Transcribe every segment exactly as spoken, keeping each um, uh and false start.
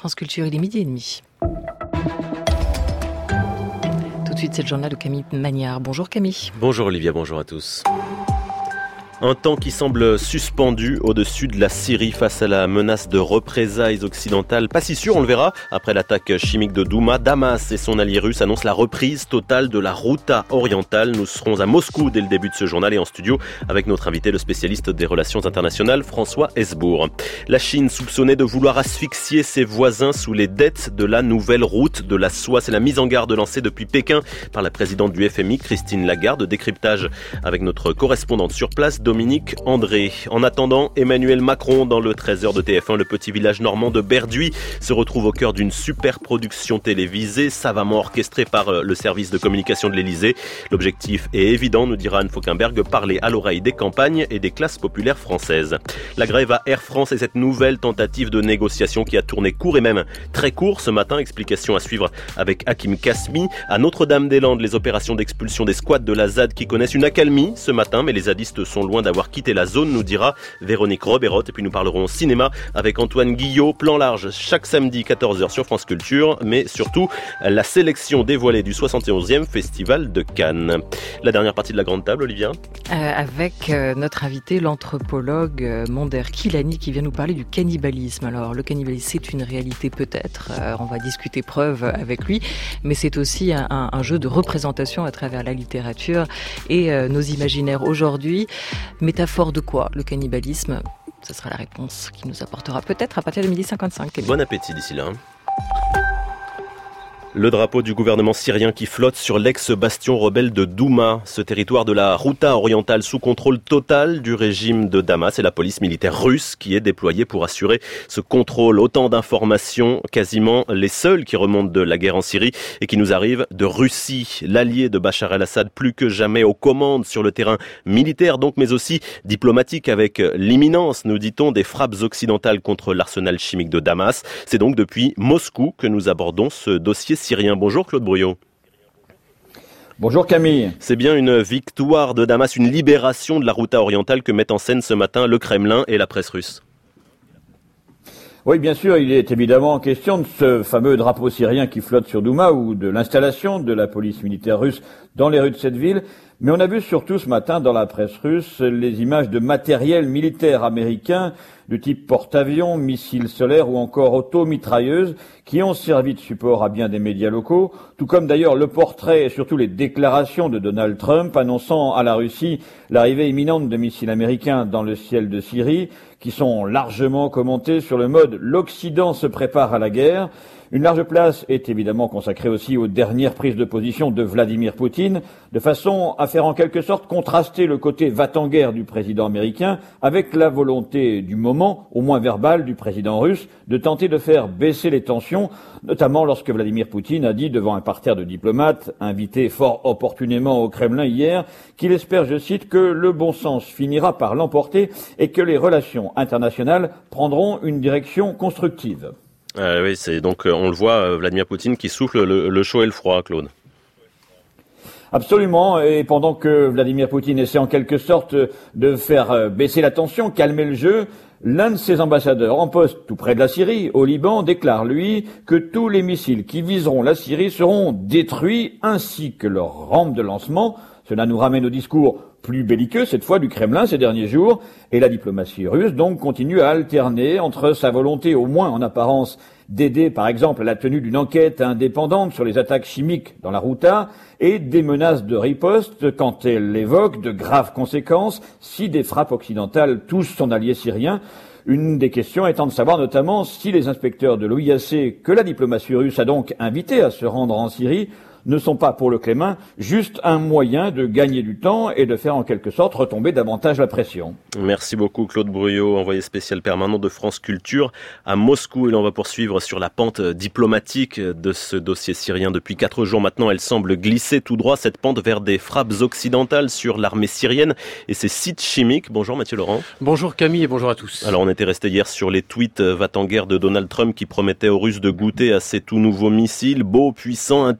France Culture, il est midi et demi. Tout de suite, c'est le journal de Camille Magnard. Bonjour Camille. Bonjour Olivia, bonjour à tous. Un temps qui semble suspendu au-dessus de la Syrie face à la menace de représailles occidentales. Pas si sûr, on le verra. Après l'attaque chimique de Douma, Damas et son allié russe annoncent la reprise totale de la Routa orientale. Nous serons à Moscou dès le début de ce journal et en studio avec notre invité, le spécialiste des relations internationales, François Hesbourg. La Chine soupçonnée de vouloir asphyxier ses voisins sous les dettes de la nouvelle route de la soie. C'est la mise en garde lancée depuis Pékin par la présidente du F M I, Christine Lagarde. Décryptage avec notre correspondante sur place, Dominique André. En attendant, Emmanuel Macron dans le treize heures de T F un, le petit village normand de Berduy se retrouve au cœur d'une super production télévisée savamment orchestrée par le service de communication de l'Élysée. L'objectif est évident, nous dira Anne Fauquemberg, parler à l'oreille des campagnes et des classes populaires françaises. La grève à Air France et cette nouvelle tentative de négociation qui a tourné court et même très court ce matin. Explication à suivre avec Hakim Kasmi. À Notre-Dame-des-Landes, les opérations d'expulsion des squats de la Z A D qui connaissent une accalmie ce matin, mais les zadistes sont loin d'avoir quitté la zone, nous dira Véronique Roberot. Et puis nous parlerons cinéma avec Antoine Guillot, plan large chaque samedi quatorze heures sur France Culture, mais surtout la sélection dévoilée du soixante et onzième Festival de Cannes. La dernière partie de la grande table, Olivia euh, Avec euh, notre invité, l'anthropologue euh, Monder Kilani, qui vient nous parler du cannibalisme. Alors le cannibalisme, c'est une réalité peut-être, euh, on va discuter preuve avec lui, mais c'est aussi un, un, un jeu de représentation à travers la littérature et euh, nos imaginaires aujourd'hui. Métaphore de quoi, le cannibalisme? Ce sera la réponse qu'il nous apportera peut-être à partir de midi cinquante-cinq. Bon appétit d'ici là. Le drapeau du gouvernement syrien qui flotte sur l'ex-bastion rebelle de Douma, ce territoire de la Routa orientale sous contrôle total du régime de Damas, et la police militaire russe qui est déployée pour assurer ce contrôle. Autant d'informations, quasiment les seules qui remontent de la guerre en Syrie et qui nous arrivent de Russie, l'allié de Bachar el-Assad plus que jamais aux commandes sur le terrain militaire donc, mais aussi diplomatique avec l'imminence, nous dit-on, des frappes occidentales contre l'arsenal chimique de Damas. C'est donc depuis Moscou que nous abordons ce dossier syrien. Bonjour Claude Brouillot. Bonjour Camille. C'est bien une victoire de Damas, une libération de la Routa orientale que mettent en scène ce matin le Kremlin et la presse russe. Oui, bien sûr, il est évidemment question de ce fameux drapeau syrien qui flotte sur Douma ou de l'installation de la police militaire russe dans les rues de cette ville. Mais on a vu surtout ce matin dans la presse russe les images de matériel militaire américain de type porte-avions, missiles solaires ou encore auto-mitrailleuses qui ont servi de support à bien des médias locaux, tout comme d'ailleurs le portrait et surtout les déclarations de Donald Trump annonçant à la Russie l'arrivée imminente de missiles américains dans le ciel de Syrie, qui sont largement commentés sur le mode « l'Occident se prépare à la guerre ». Une large place est évidemment consacrée aussi aux dernières prises de position de Vladimir Poutine, de façon à faire en quelque sorte contraster le côté va-t-en-guerre du président américain avec la volonté du moment, au moins verbale, du président russe, de tenter de faire baisser les tensions, notamment lorsque Vladimir Poutine a dit devant un parterre de diplomates, invité fort opportunément au Kremlin hier, qu'il espère, je cite, que le bon sens finira par l'emporter et que les relations internationales prendront une direction constructive. Euh, oui, c'est donc on le voit, Vladimir Poutine qui souffle le, le chaud et le froid, Claude. Absolument, et pendant que Vladimir Poutine essaie en quelque sorte de faire baisser la tension, calmer le jeu, l'un de ses ambassadeurs en poste tout près de la Syrie, au Liban, déclare, lui, que tous les missiles qui viseront la Syrie seront détruits, ainsi que leurs rampes de lancement. Cela nous ramène au discours plus belliqueux, cette fois du Kremlin ces derniers jours, et la diplomatie russe donc continue à alterner entre sa volonté, au moins en apparence, d'aider par exemple à la tenue d'une enquête indépendante sur les attaques chimiques dans la Routa, et des menaces de riposte quand elle évoque de graves conséquences si des frappes occidentales touchent son allié syrien. Une des questions étant de savoir notamment si les inspecteurs de l'O I A C, que la diplomatie russe a donc invité à se rendre en Syrie, ne sont pas pour le Kremlin juste un moyen de gagner du temps et de faire en quelque sorte retomber davantage la pression. Merci beaucoup Claude Brouillot, envoyé spécial permanent de France Culture à Moscou. Et là on va poursuivre sur la pente diplomatique de ce dossier syrien. Depuis quatre jours maintenant, elle semble glisser tout droit, cette pente, vers des frappes occidentales sur l'armée syrienne et ses sites chimiques. Bonjour Mathieu Laurent. Bonjour Camille et bonjour à tous. Alors on était resté hier sur les tweets va-t-en-guerre de Donald Trump qui promettait aux Russes de goûter à ces tout nouveaux missiles, beaux, puissants, intelligents,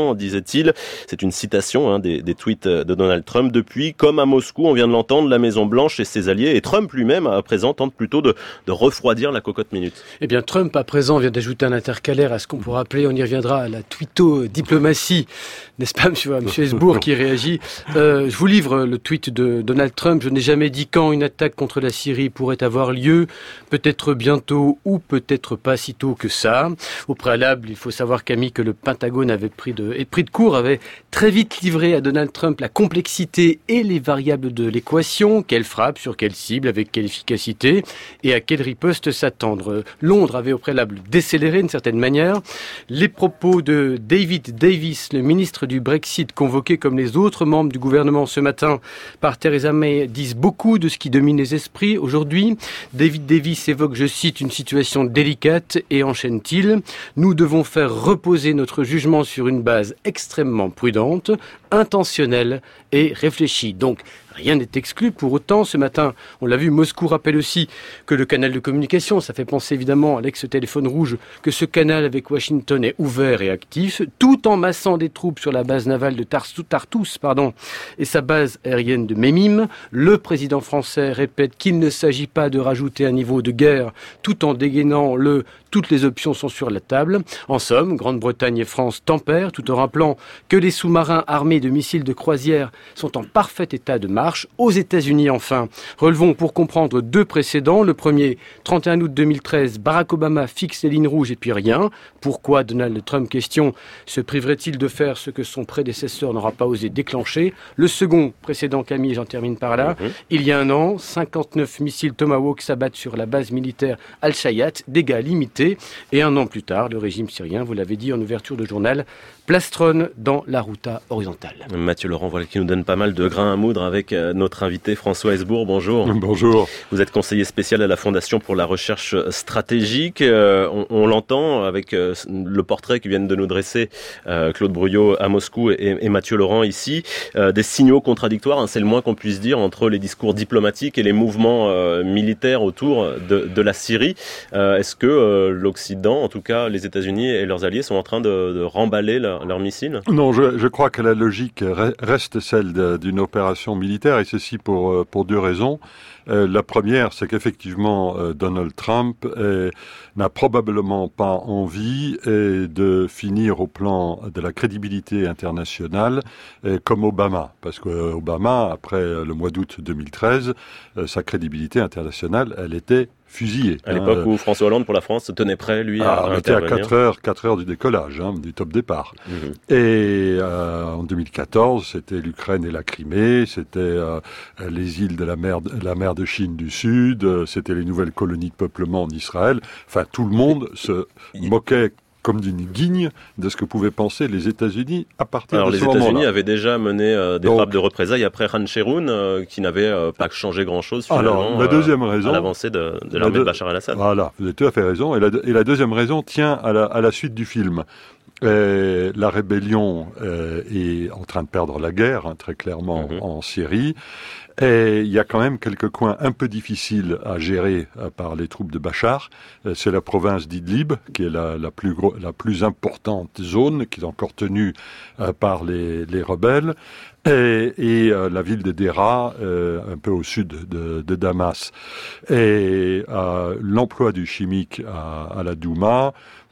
temps, disait-il. C'est une citation hein, des, des tweets de Donald Trump. Depuis, comme à Moscou, on vient de l'entendre, la Maison-Blanche et ses alliés, et Trump lui-même à présent tente plutôt de, de refroidir la cocotte minute. Eh bien, Trump à présent vient d'ajouter un intercalaire à ce qu'on pourrait appeler, on y reviendra, à la twitto-diplomatie. N'est-ce pas, monsieur, monsieur Hesbourg qui réagit. Euh, je vous livre le tweet de Donald Trump. Je n'ai jamais dit quand une attaque contre la Syrie pourrait avoir lieu. Peut-être bientôt ou peut-être pas si tôt que ça. Au préalable, il faut savoir, Camille, que le Pentagone avait pris de, et pris de court, avait très vite livré à Donald Trump la complexité et les variables de l'équation. Quelle frappe, sur quelle cible, avec quelle efficacité et à quelle riposte s'attendre. Londres avait au préalable décéléré d'une certaine manière. Les propos de David Davis, le ministre du Brexit, convoqué comme les autres membres du gouvernement ce matin par Theresa May, disent beaucoup de ce qui domine les esprits aujourd'hui. David Davis évoque, je cite, une situation délicate et enchaîne-t-il. Nous devons faire reposer notre jugement sur une base extrêmement prudente, intentionnelle et réfléchie. Donc, rien n'est exclu. Pour autant, ce matin, on l'a vu, Moscou rappelle aussi que le canal de communication, ça fait penser évidemment à l'ex-téléphone rouge, que ce canal avec Washington est ouvert et actif, tout en massant des troupes sur la base navale de Tartous, pardon, et sa base aérienne de Mémim. Le président français répète qu'il ne s'agit pas de rajouter un niveau de guerre, tout en dégainant le « toutes les options sont sur la table ». En somme, Grande-Bretagne et France tempèrent, tout en rappelant que les sous-marins armés de missiles de croisière sont en parfait état de marche. Aux États-Unis, enfin, relevons pour comprendre deux précédents. Le premier, trente et un août deux mille treize, Barack Obama fixe les lignes rouges et puis rien. Pourquoi Donald Trump, question, se priverait-il de faire ce que son prédécesseur n'aura pas osé déclencher? Le second précédent, Camille, j'en termine par là, mmh. Il y a un an, cinquante-neuf missiles Tomahawk s'abattent sur la base militaire Al-Shayat, dégâts limités. Et un an plus tard, le régime syrien, vous l'avez dit en ouverture de journal, plastronne dans la Routa horizontale. Mathieu Laurent, voilà qui nous donne pas mal de grains à moudre avec notre invité François Hesbourg. Bonjour. Bonjour. Vous êtes conseiller spécial à la Fondation pour la recherche stratégique. Euh, on, on l'entend avec euh, le portrait que viennent de nous dresser euh, Claude Brouillot à Moscou et, et Mathieu Laurent ici. Euh, des signaux contradictoires, hein, c'est le moins qu'on puisse dire, entre les discours diplomatiques et les mouvements euh, militaires autour de, de la Syrie. Euh, est-ce que euh, l'Occident, en tout cas les États-Unis et leurs alliés, sont en train de, de remballer leur leurs missiles? Non, je, je crois que la logique reste celle de, d'une opération militaire, et ceci pour, pour deux raisons. Euh, la première, c'est qu'effectivement, euh, Donald Trump euh, n'a probablement pas envie euh, de finir au plan de la crédibilité internationale euh, comme Obama. Parce que euh, Obama, après le mois d'août deux mille treize, euh, sa crédibilité internationale, elle était fusillé. À l'époque hein, où François Hollande, pour la France, se tenait prêt, lui, à, à à était intervenir. à quatre heures, quatre heures du décollage, hein, du top départ. Mmh. Et euh, en deux mille quatorze, c'était l'Ukraine et la Crimée, c'était euh, les îles de la mer, de la mer de Chine du Sud, euh, c'était les nouvelles colonies de peuplement en Israël. Enfin, tout le monde se moquait comme d'une guigne de ce que pouvaient penser les États-Unis à partir Alors, de ce moment-là. moment-là. Les États-Unis avaient déjà mené euh, des Donc, frappes de représailles après Khan Cheroun, euh, qui n'avait euh, pas changé grand-chose finalement alors, la deuxième euh, raison, à l'avancée de, de l'armée de, de Bachar el-Assad. Voilà, vous avez tout à fait raison. Et la, et la deuxième raison tient à la, à la suite du film. Et la rébellion euh, est en train de perdre la guerre, hein, très clairement, mm-hmm. en Syrie. Et il y a quand même quelques coins un peu difficiles à gérer euh, par les troupes de Bachar. Euh, c'est la province d'Idlib, qui est la, la, plus, gros, la plus importante zone, qui est encore tenue euh, par les, les rebelles. Et, et euh, la ville de Deraa, euh, un peu au sud de, de Damas. Et euh, l'emploi du chimique à, à la Douma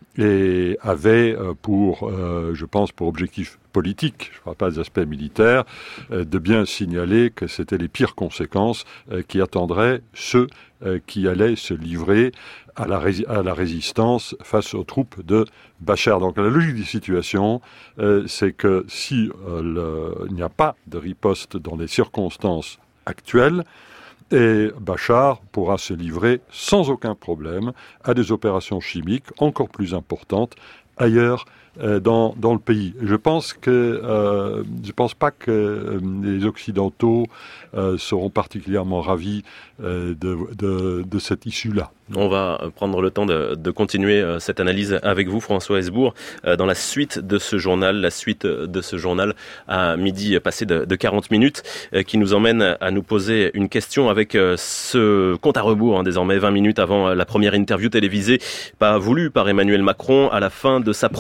et avait pour, euh, je pense, pour objectif politique, je ne parle pas des aspects militaires, euh, de bien signaler que c'était les pires conséquences euh, qui attendraient ceux euh, qui allaient se livrer à la, ré- à la résistance face aux troupes de Bachar. Donc la logique des situations, euh, c'est que si euh, le, il n'y a pas de riposte dans les circonstances actuelles, et Bachar pourra se livrer sans aucun problème à des opérations chimiques encore plus importantes ailleurs euh, dans, dans le pays. Je pense que euh, je pense pas que euh, les Occidentaux euh, seront particulièrement ravis euh, de, de, de cette issue-là. On va prendre le temps de, de continuer cette analyse avec vous, François Hesbourg, dans la suite de ce journal, la suite de ce journal à midi passé de, de quarante minutes, qui nous emmène à nous poser une question avec ce compte à rebours, hein, désormais vingt minutes avant la première interview télévisée, pas voulue par Emmanuel Macron, à la fin de sa première année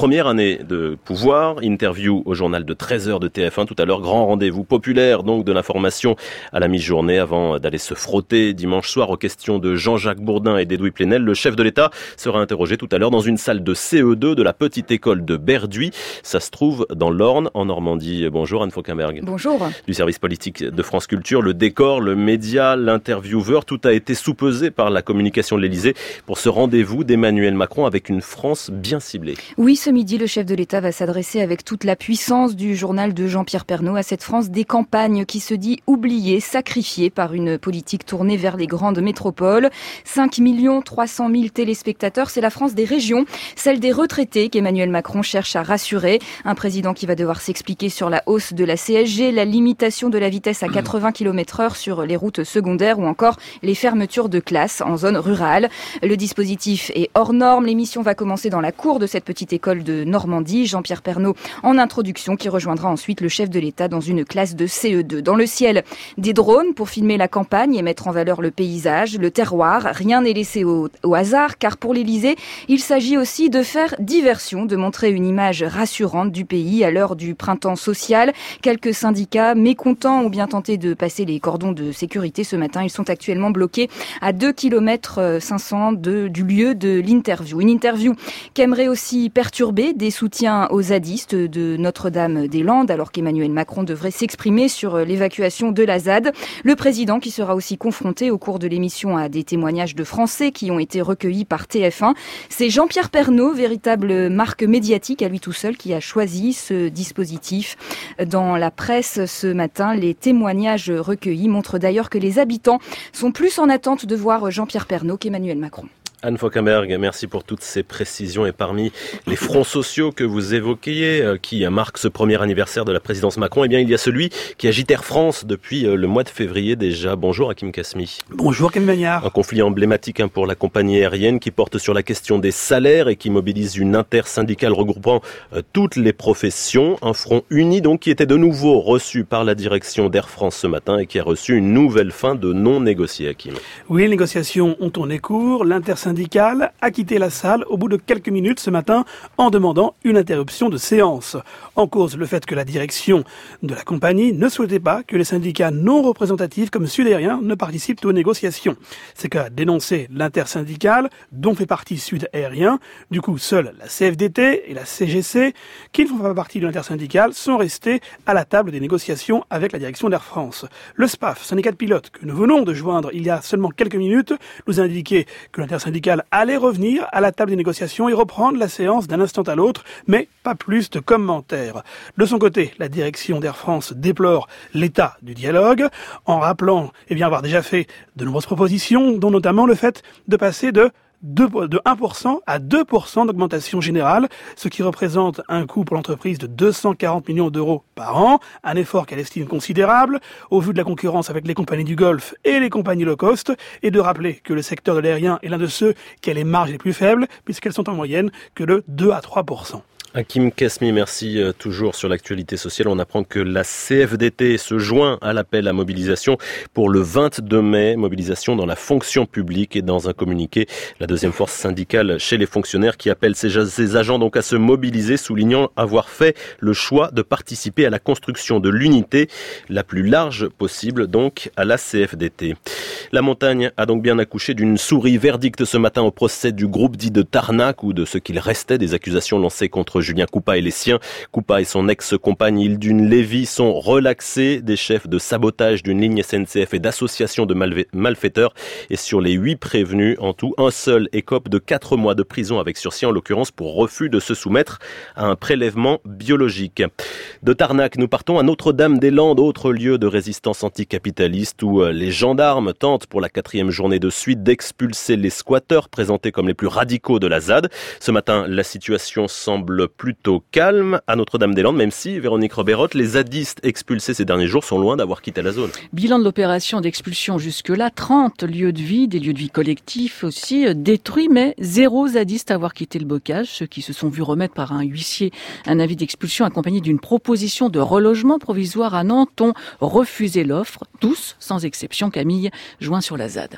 journée de pouvoir. Interview au journal de treize heures de T F un. Tout à l'heure, grand rendez-vous populaire donc de l'information à la mi-journée avant d'aller se frotter dimanche soir aux questions de Jean-Jacques Bourdin et d'Edoui Plenel. Le chef de l'État sera interrogé tout à l'heure dans une salle de C E deux de la petite école de Berduy. Ça se trouve dans l'Orne, en Normandie. Bonjour Anne Fauquemberg. Bonjour. Du service politique de France Culture, le décor, le média, l'intervieweur, tout a été soupesé par la communication de l'Élysée pour ce rendez-vous d'Emmanuel Macron avec une France bien ciblée. Oui, ce midi, le chef de l'État va s'adresser avec toute la puissance du journal de Jean-Pierre Pernaut à cette France des campagnes qui se dit oubliée, sacrifiée par une politique tournée vers les grandes métropoles. cinq millions trois cent mille téléspectateurs, c'est la France des régions, celle des retraités qu'Emmanuel Macron cherche à rassurer. Un président qui va devoir s'expliquer sur la hausse de la C S G, la limitation de la vitesse à quatre-vingts kilomètres heure sur les routes secondaires ou encore les fermetures de classes en zone rurale. Le dispositif est hors norme. L'émission va commencer dans la cour de cette petite école de Normandie. Jean-Pierre Pernaut en introduction qui rejoindra ensuite le chef de l'État dans une classe de C E deux. Dans le ciel, des drones pour filmer la campagne et mettre en valeur le paysage, le terroir. Rien n'est laissé au, au hasard car pour l'Élysée, il s'agit aussi de faire diversion, de montrer une image rassurante du pays à l'heure du printemps social. Quelques syndicats mécontents ou bien tentés de passer les cordons de sécurité ce matin. Ils sont actuellement bloqués à deux kilomètres cinq cents de, du lieu de l'interview. Une interview qui aimerait aussi perturber des soutiens aux zadistes de Notre-Dame-des-Landes alors qu'Emmanuel Macron devrait s'exprimer sur l'évacuation de la ZAD. Le président qui sera aussi confronté au cours de l'émission à des témoignages de Français qui ont été recueillis par T F un. C'est Jean-Pierre Pernaut, véritable marque médiatique à lui tout seul, qui a choisi ce dispositif. Dans la presse ce matin, les témoignages recueillis montrent d'ailleurs que les habitants sont plus en attente de voir Jean-Pierre Pernaut qu'Emmanuel Macron. Anne Fauquemberg, merci pour toutes ces précisions. Et parmi les fronts sociaux que vous évoquiez, euh, qui marquent ce premier anniversaire de la présidence Macron, eh bien, il y a celui qui agite Air France depuis euh, le mois de février déjà. Bonjour Hakim Kasmi. Bonjour Camille Magnard. Un conflit emblématique hein, pour la compagnie aérienne qui porte sur la question des salaires et qui mobilise une intersyndicale regroupant euh, toutes les professions. Un front uni donc qui était de nouveau reçu par la direction d'Air France ce matin et qui a reçu une nouvelle fin de non négociée, Hakim. Oui, les négociations ont tourné court. L'intersyndicale a quitté la salle au bout de quelques minutes ce matin en demandant une interruption de séance. En cause, le fait que la direction de la compagnie ne souhaitait pas que les syndicats non représentatifs comme Sud-Aérien ne participent aux négociations. C'est qu'a dénoncé l'intersyndicale dont fait partie Sud-Aérien. Du coup, seules la C F D T et la C G C, qui ne font pas partie de l'intersyndicale, sont restés à la table des négociations avec la direction d'Air France. Le S P A F, syndicat de pilotes que nous venons de joindre il y a seulement quelques minutes, nous a indiqué que l'intersyndicale allait revenir à la table des négociations et reprendre la séance d'un instant à l'autre, mais pas plus de commentaires. De son côté, la direction d'Air France déplore l'état du dialogue, en rappelant eh bien, avoir déjà fait de nombreuses propositions, dont notamment le fait de passer de de un pour cent à deux pour cent d'augmentation générale, ce qui représente un coût pour l'entreprise de deux cent quarante millions d'euros par an, un effort qu'elle estime considérable, au vu de la concurrence avec les compagnies du Golfe et les compagnies low cost, et de rappeler que le secteur de l'aérien est l'un de ceux qui a les marges les plus faibles, puisqu'elles sont en moyenne que de deux à trois pour cent. Hakim Kasmi, merci. Euh, toujours sur l'actualité sociale, on apprend que la C F D T se joint à l'appel à mobilisation pour le vingt-deux mai, mobilisation dans la fonction publique. Et dans un communiqué, la deuxième force syndicale chez les fonctionnaires qui appelle ses, ses agents donc à se mobiliser, soulignant avoir fait le choix de participer à la construction de l'unité la plus large possible, donc à la C F D T. La montagne a donc bien accouché d'une souris. Verdict ce matin au procès du groupe dit de Tarnac ou de ce qu'il restait des accusations lancées contre Julien Coupat et les siens. Coupat et son ex-compagne Hildune Lévy sont relaxés des chefs de sabotage d'une ligne S N C F et d'associations de malfaiteurs. Et sur les huit prévenus, en tout, un seul écope de quatre mois de prison avec sursis, en l'occurrence pour refus de se soumettre à un prélèvement biologique. De Tarnac, nous partons à Notre-Dame-des-Landes, autre lieu de résistance anticapitaliste où les gendarmes tentent pour la quatrième journée de suite d'expulser les squatteurs présentés comme les plus radicaux de la ZAD. Ce matin, la situation semble plutôt calme à Notre-Dame-des-Landes, même si, Véronique Roberotte, les zadistes expulsés ces derniers jours sont loin d'avoir quitté la zone. Bilan de l'opération d'expulsion jusque-là, trente lieux de vie, des lieux de vie collectifs aussi euh, détruits, mais zéro zadiste à avoir quitté le bocage. Ceux qui se sont vus remettre par un huissier un avis d'expulsion accompagné d'une proposition de relogement provisoire à Nantes ont refusé l'offre. Tous, sans exception, Camille, joint sur la ZAD.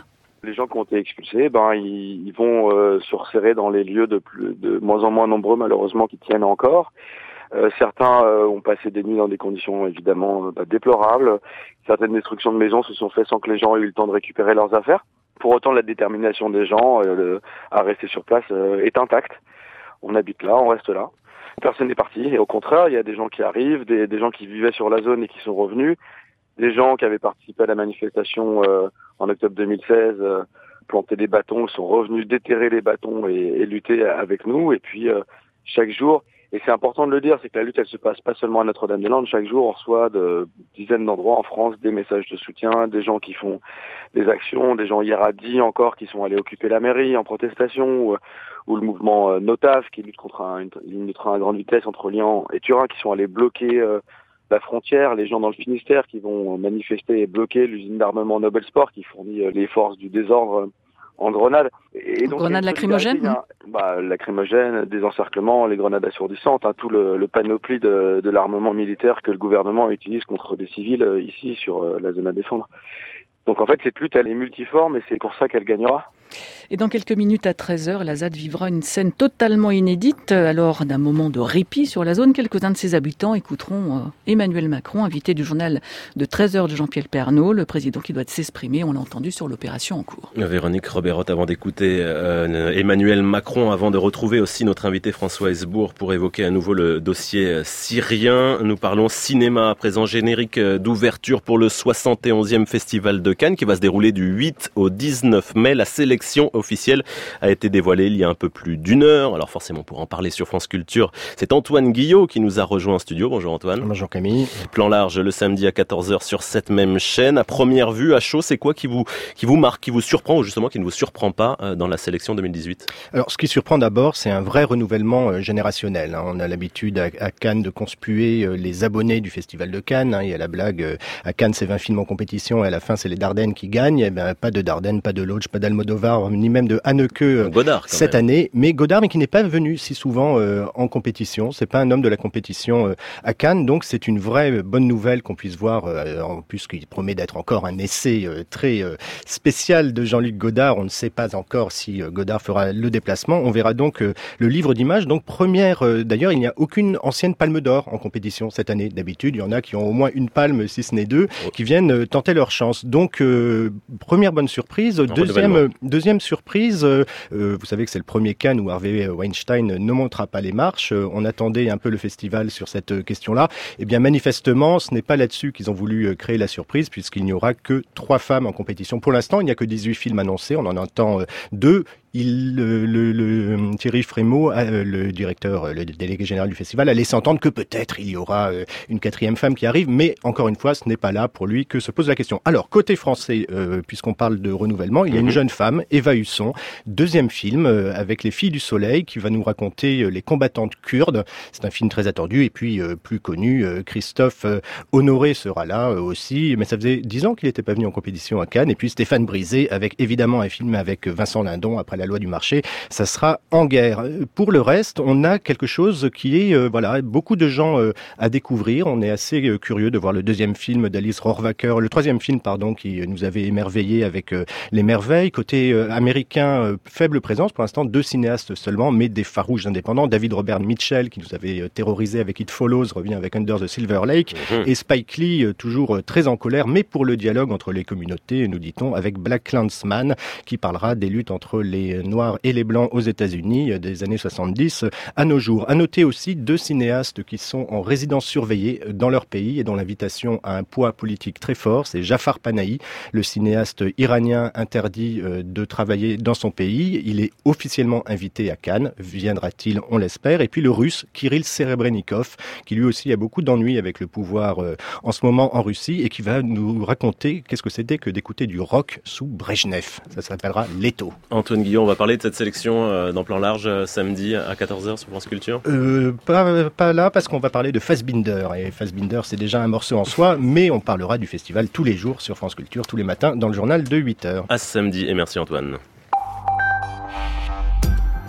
Les gens qui ont été expulsés, ben ils, ils vont euh, se resserrer dans les lieux de, plus, de moins en moins nombreux, malheureusement, qui tiennent encore. Euh, certains euh, ont passé des nuits dans des conditions évidemment euh, bah, déplorables. Certaines destructions de maisons se sont faites sans que les gens aient eu le temps de récupérer leurs affaires. Pour autant, la détermination des gens euh, le, à rester sur place euh, est intacte. On habite là, on reste là. Personne n'est parti. Et au contraire, il y a des gens qui arrivent, des, des gens qui vivaient sur la zone et qui sont revenus, des gens qui avaient participé à la manifestation euh, en octobre deux mille seize, euh, planter des bâtons, sont revenus déterrer les bâtons et, et lutter avec nous. Et puis euh, chaque jour, et c'est important de le dire, c'est que la lutte, elle se passe pas seulement à Notre-Dame-des-Landes. Chaque jour, on reçoit de dizaines d'endroits en France des messages de soutien, des gens qui font des actions, des gens hier à Die encore qui sont allés occuper la mairie en protestation, ou, ou le mouvement euh, Notaf qui lutte contre un, une ligne de train à grande vitesse entre Lyon et Turin qui sont allés bloquer euh, la frontière, les gens dans le Finistère qui vont manifester et bloquer l'usine d'armement Nobel Sport qui fournit euh, les forces du désordre euh, en grenade. Et donc, grenades lacrymogènes hein, bah, lacrymogènes, des encerclements, les grenades assourdissantes, hein, tout le, le panoplie de, de l'armement militaire que le gouvernement utilise contre des civils euh, ici sur euh, la zone à défendre. Donc en fait, cette lutte, elle est multiforme et c'est pour ça qu'elle gagnera. Et dans quelques minutes à treize heures, la Z A D vivra une scène totalement inédite. Alors, d'un moment de répit sur la zone, quelques-uns de ses habitants écouteront euh, Emmanuel Macron, invité du journal de treize heures de Jean-Pierre Pernaut, le président qui doit s'exprimer, on l'a entendu, sur l'opération en cours. Véronique Roberot, avant d'écouter euh, Emmanuel Macron, avant de retrouver aussi notre invité François Hesbourg pour évoquer à nouveau le dossier syrien, nous parlons cinéma à présent, générique d'ouverture pour le soixante et onzième Festival de Cannes qui va se dérouler du huit au dix-neuf mai. La sélection officielle a été dévoilée il y a un peu plus d'une heure. Alors forcément, pour en parler sur France Culture, c'est Antoine Guillot qui nous a rejoint en studio. Bonjour Antoine. Bonjour Camille. Plan large le samedi à quatorze heures sur cette même chaîne. À première vue, à chaud, c'est quoi qui vous, qui vous marque, qui vous surprend ou justement qui ne vous surprend pas dans la sélection deux mille dix-huit? Alors ce qui surprend d'abord, c'est un vrai renouvellement générationnel. On a l'habitude à Cannes de conspuer les abonnés du Festival de Cannes. Il y a la blague, à Cannes c'est vingt films en compétition et à la fin c'est les Dardennes qui gagnent. Eh ben, pas de Dardennes, pas de Lodge, pas d'Almodovar, ni même de Haneke Godard, cette même. année. Mais Godard, mais qui n'est pas venu si souvent euh, en compétition. C'est pas un homme de la compétition euh, à Cannes. Donc c'est une vraie bonne nouvelle qu'on puisse voir, euh, en plus qu'il promet d'être encore un essai euh, très euh, spécial de Jean-Luc Godard. On ne sait pas encore si euh, Godard fera le déplacement. On verra donc euh, le livre d'images. Donc première, euh, d'ailleurs, il n'y a aucune ancienne palme d'or en compétition cette année. D'habitude, il y en a qui ont au moins une palme, si ce n'est deux, qui viennent euh, tenter leur chance. Donc euh, première bonne surprise. Deuxième, deuxième surprise, euh, euh, vous savez que c'est le premier Cannes où Harvey Weinstein ne montera pas les marches. Euh, on attendait un peu le festival sur cette euh, question-là. Eh bien, manifestement, ce n'est pas là-dessus qu'ils ont voulu euh, créer la surprise, puisqu'il n'y aura que trois femmes en compétition. Pour l'instant, il n'y a que dix-huit films annoncés. On en entend euh, deux. Il, le, le, le, Thierry Frémaux, euh, le directeur, le délégué général du festival, a laissé entendre que peut-être il y aura euh, une quatrième femme qui arrive, mais encore une fois, ce n'est pas là pour lui que se pose la question. Alors, côté français, euh, puisqu'on parle de renouvellement, il y a une jeune femme, Eva Husson, deuxième film euh, avec Les Filles du Soleil, qui va nous raconter euh, les combattantes kurdes. C'est un film très attendu, et puis euh, plus connu, euh, Christophe euh, Honoré sera là euh, aussi, mais ça faisait dix ans qu'il n'était pas venu en compétition à Cannes, et puis Stéphane Brisé, avec évidemment un film avec Vincent Lindon, après la loi du marché, ça sera En guerre. Pour le reste, on a quelque chose qui est, euh, voilà, beaucoup de gens euh, à découvrir. On est assez euh, curieux de voir le deuxième film d'Alice Rohrwacher, le troisième film, pardon, qui nous avait émerveillé avec euh, Les Merveilles. Côté euh, américain, euh, faible présence, pour l'instant, deux cinéastes seulement, mais des farouches indépendants. David Robert Mitchell, qui nous avait euh, terrorisé avec It Follows, revient avec Under the Silver Lake. Mmh. Et Spike Lee, euh, toujours euh, très en colère, mais pour le dialogue entre les communautés, nous dit-on, avec Black Klansman, qui parlera des luttes entre les Noirs et les Blancs aux États-Unis des années soixante-dix à nos jours. À noter aussi deux cinéastes qui sont en résidence surveillée dans leur pays et dont l'invitation a un poids politique très fort. C'est Jafar Panahi, le cinéaste iranien interdit de travailler dans son pays. Il est officiellement invité à Cannes. Viendra-t-il, on l'espère. Et puis le russe Kirill Serebrennikov, qui lui aussi a beaucoup d'ennuis avec le pouvoir en ce moment en Russie et qui va nous raconter qu'est-ce que c'était que d'écouter du rock sous Brejnev. Ça s'appellera Leto. Antoine Guillon, on va parler de cette sélection euh, dans Plan Large euh, samedi à quatorze heures sur France Culture. euh, pas, pas là, parce qu'on va parler de Fassbinder. Et Fassbinder, c'est déjà un morceau en soi, mais on parlera du festival tous les jours sur France Culture, tous les matins, dans le journal de huit heures. À ce samedi, et merci Antoine.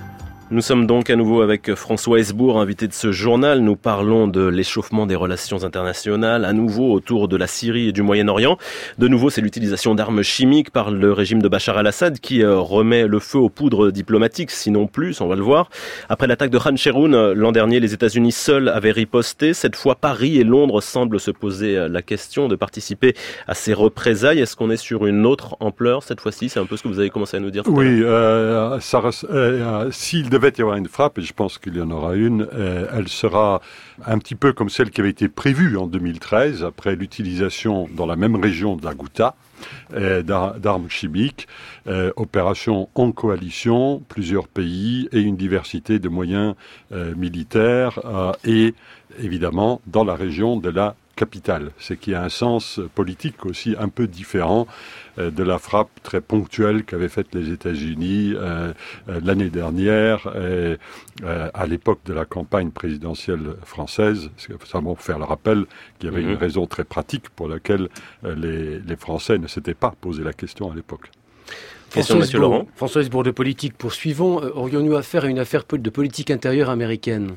Nous sommes donc à nouveau avec François Hesbourg, invité de ce journal. Nous parlons de l'échauffement des relations internationales, à nouveau autour de la Syrie et du Moyen-Orient. De nouveau, c'est l'utilisation d'armes chimiques par le régime de Bachar al-Assad qui remet le feu aux poudres diplomatiques, sinon plus, on va le voir. Après l'attaque de Khan Cheikhoun, l'an dernier, les États-Unis seuls avaient riposté. Cette fois, Paris et Londres semblent se poser la question de participer à ces représailles. Est-ce qu'on est sur une autre ampleur cette fois-ci? C'est un peu ce que vous avez commencé à nous dire tout Oui, euh, ça, euh, s'il devait y avoir une frappe, et je pense qu'il y en aura une, euh, elle sera un petit peu comme celle qui avait été prévue en deux mille treize, après l'utilisation dans la même région de la Ghouta euh, d'armes chimiques, euh, opération en coalition, plusieurs pays et une diversité de moyens euh, militaires euh, et évidemment dans la région de la capitale. C'est qu'il y a un sens politique aussi un peu différent euh, de la frappe très ponctuelle qu'avaient faite les États-Unis euh, euh, l'année dernière euh, euh, à l'époque de la campagne présidentielle française. C'est seulement pour faire le rappel qu'il y avait mmh. une raison très pratique pour laquelle euh, les, les Français ne s'étaient pas posé la question à l'époque. Question, Monsieur Laurent. François Hesbourg de politique, poursuivons. Euh, aurions-nous affaire à une affaire de politique intérieure américaine?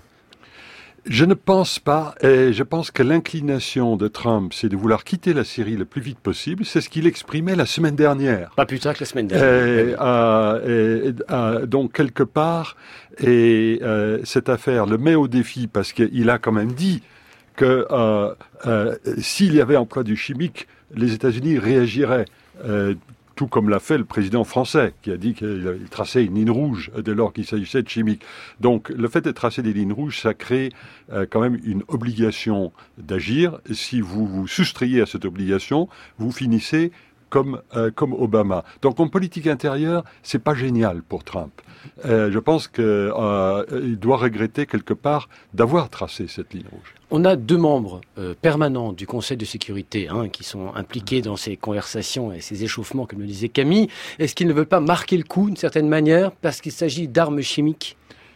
Je ne pense pas, et je pense que l'inclination de Trump, c'est de vouloir quitter la Syrie le plus vite possible. C'est ce qu'il exprimait la semaine dernière. Pas plus tard que la semaine dernière. Et, euh, et, euh, donc, quelque part, et euh, cette affaire le met au défi parce qu'il a quand même dit que euh, euh, s'il y avait emploi du chimique, les États-Unis réagiraient. Euh, tout comme l'a fait le président français, qui a dit qu'il traçait une ligne rouge dès lors qu'il s'agissait de chimique. Donc, le fait de tracer des lignes rouges, ça crée euh, quand même une obligation d'agir. Si vous vous soustrayez à cette obligation, vous finissez comme euh, comme Obama. Donc, en politique intérieure, c'est pas génial pour Trump. Euh, je pense qu'il euh, doit regretter quelque part d'avoir tracé cette ligne rouge. On a deux membres euh, permanents du Conseil de sécurité hein, qui sont impliqués dans ces conversations et ces échauffements, comme le disait Camille. Est-ce qu'ils ne veulent pas marquer le coup d'une certaine manière parce qu'il s'agit d'armes chimiques?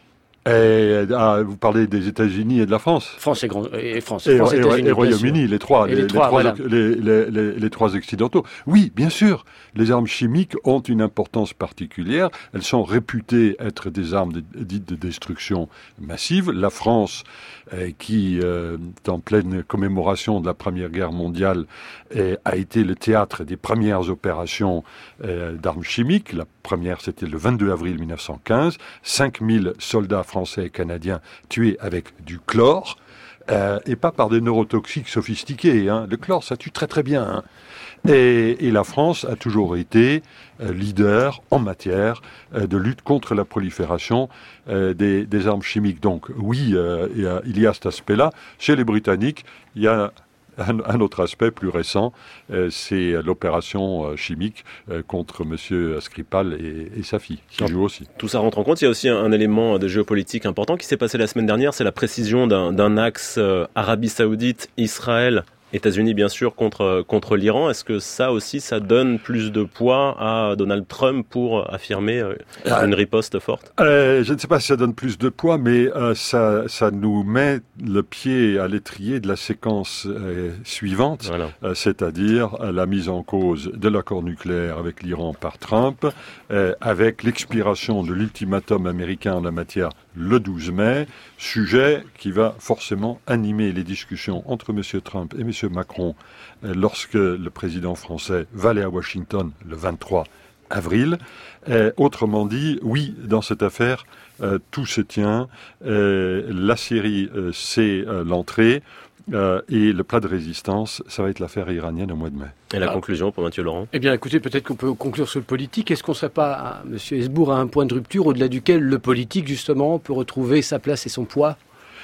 Et, ah, vous parlez des États-Unis et de la France. France et, Grand, et France. Et, France, et, et Royaume-Uni, les trois, et les, les, trois, les, trois voilà. les, les, les, les trois occidentaux. Oui, bien sûr, les armes chimiques ont une importance particulière. Elles sont réputées être des armes de, dites de destruction massive. La France, euh, qui euh, est en pleine commémoration de la Première Guerre mondiale, euh, a été le théâtre des premières opérations euh, d'armes chimiques. La première, c'était le vingt-deux avril mille neuf cent quinze. cinq mille soldats français et canadiens tués avec du chlore, euh, et pas par des neurotoxiques sophistiqués. Hein. Le chlore, ça tue très très bien. Hein. Et, et la France a toujours été euh, leader en matière euh, de lutte contre la prolifération euh, des, des armes chimiques. Donc oui, euh, il y a, il y a cet aspect-là. Chez les Britanniques, il y a Un, un autre aspect plus récent, euh, c'est l'opération euh, chimique euh, contre Monsieur Skripal et, et sa fille, qui joue aussi. Tout ça rentre en compte. Il y a aussi un, un élément de géopolitique important qui s'est passé la semaine dernière, c'est la précision d'un, d'un axe euh, Arabie Saoudite, Israël, États-Unis bien sûr contre contre l'Iran. Est-ce que ça aussi, ça donne plus de poids à Donald Trump pour affirmer euh, une riposte forte? euh, Je ne sais pas si ça donne plus de poids, mais euh, ça ça nous met le pied à l'étrier de la séquence euh, suivante, voilà. euh, c'est-à-dire euh, la mise en cause de l'accord nucléaire avec l'Iran par Trump, euh, avec l'expiration de l'ultimatum américain en la matière le douze mai, sujet qui va forcément animer les discussions entre M. Trump et M. Macron euh, lorsque le président français va aller à Washington le vingt-trois avril. Euh, autrement dit, oui, dans cette affaire, euh, tout se tient. Euh, la Syrie, euh, c'est euh, l'entrée. Euh, et le plat de résistance, ça va être l'affaire iranienne au mois de mai. Et la ah. conclusion pour Mathieu Laurent? Eh bien, écoutez, peut-être qu'on peut conclure sur le politique. Est-ce qu'on ne serait pas, M. Hesbourg, à un point de rupture au-delà duquel le politique, justement, peut retrouver sa place et son poids?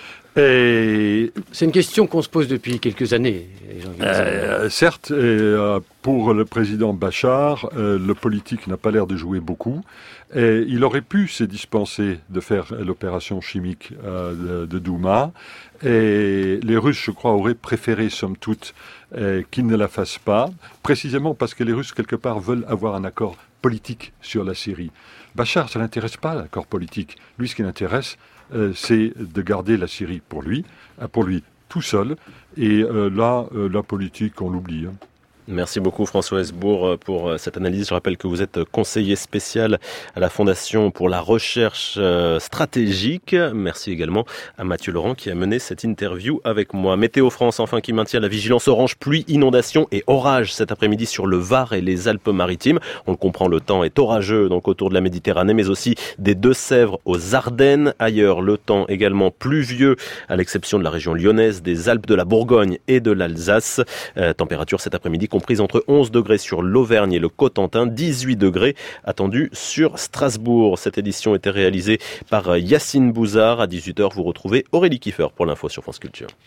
Et... C'est une question qu'on se pose depuis quelques années. Euh, certes, et, euh, pour le président Bachar, euh, le politique n'a pas l'air de jouer beaucoup. Et il aurait pu se dispenser de faire l'opération chimique euh, de, de Douma. Et les Russes, je crois, auraient préféré, somme toute, euh, qu'ils ne la fassent pas, précisément parce que les Russes, quelque part, veulent avoir un accord politique sur la Syrie. Bachar, ça n'intéresse pas, l'accord politique. Lui, ce qui l'intéresse, euh, c'est de garder la Syrie pour lui, pour lui tout seul. Et euh, là, euh, la politique, on l'oublie. Hein. Merci beaucoup François Hesbourg pour cette analyse. Je rappelle que vous êtes conseiller spécial à la Fondation pour la recherche stratégique. Merci également à Mathieu Laurent qui a mené cette interview avec moi. Météo France enfin qui maintient la vigilance orange pluie, inondation et orage cet après-midi sur le Var et les Alpes-Maritimes. On le comprend, le temps est orageux donc autour de la Méditerranée mais aussi des Deux-Sèvres aux Ardennes. Ailleurs, le temps également pluvieux à l'exception de la région lyonnaise, des Alpes de la Bourgogne et de l'Alsace. Euh, température cet après-midi comprise entre onze degrés sur l'Auvergne et le Cotentin, dix-huit degrés attendus sur Strasbourg. Cette édition était réalisée par Yacine Bouzard. À dix-huit heures, vous retrouvez Aurélie Kiefer pour l'info sur France Culture.